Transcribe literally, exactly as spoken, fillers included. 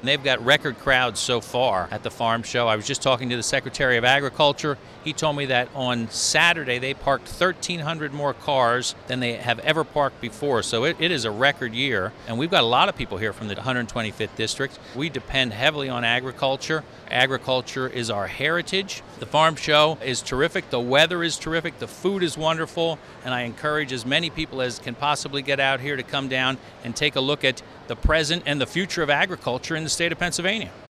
And they've got record crowds so far at the farm show. I was just talking to the Secretary of Agriculture. He told me that on Saturday they parked thirteen hundred more cars than they have ever parked before. So it, it is a record year. And we've got a lot of people here from the one hundred twenty-fifth District. We depend heavily on agriculture. Agriculture is our heritage. The farm show is terrific. The weather is terrific. The food is wonderful. And I encourage as many people as can possibly get out here to come down and take a look at the present and the future of agriculture in the state of Pennsylvania.